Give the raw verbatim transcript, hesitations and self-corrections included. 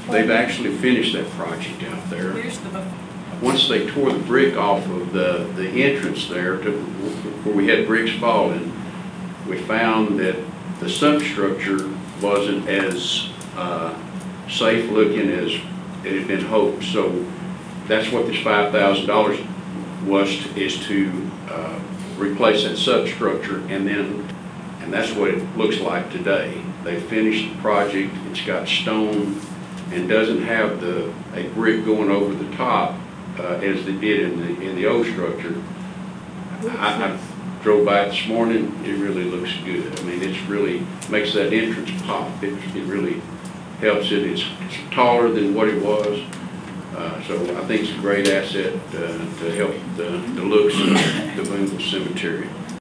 They've actually finished that project out there. Here's the, Once they tore the brick off of the, the entrance there to where we had bricks falling, we found that the substructure wasn't as uh, safe looking as it had been hoped. So that's what this five thousand dollars was, to, is to uh, replace that substructure, and then, and that's what it looks like today. They finished the project. It's got stone and doesn't have the a brick going over the top uh, as they did in the in the old structure. I, I drove by it this morning. It really looks good. I mean, it's really makes that entrance pop. It, it really helps it. It's, it's taller than what it was. Uh, so I think it's a great asset uh, to help the, the looks of the Boonville Cemetery.